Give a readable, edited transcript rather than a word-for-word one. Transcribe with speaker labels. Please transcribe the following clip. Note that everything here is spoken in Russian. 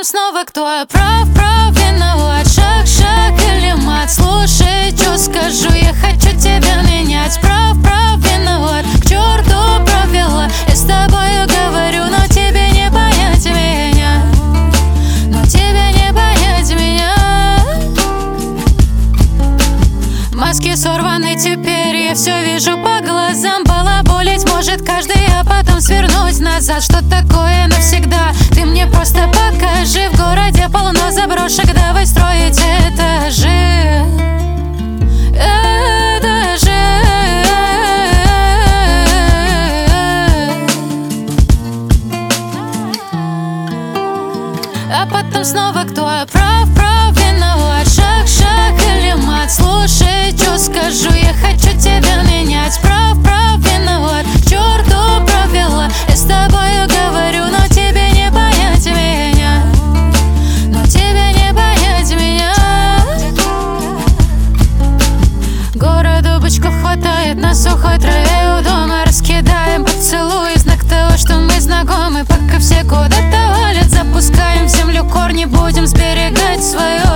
Speaker 1: потом снова кто прав, виноват. Шаг или мат, слушай, что скажу. Я хочу тебя менять. Прав, виноват, к черту провела. Я с тобою говорю, но тебе не понять меня. Но тебе не понять меня. Маски сорваны теперь, я все вижу по глазам. Балаболить может каждый, а потом свернуть назад. Что такое навсегда? Ты мне просто покажи. В городе полно заброшек, давай строить этажи. Этажи. А потом снова кто прав, виноват. Шаг или мат, слушай, что скажу. Я хочу тебя менять. Прав, виноват, к черту провела. Я с тобою говорю, но тебе не понять меня. Но тебе не понять меня. Городу бычков хватает, на сухой траве у дома раскидаем поцелуи, знак того, что мы знакомы. Пока все куда-то валят, запускаем в землю корни, будем сберегать свое.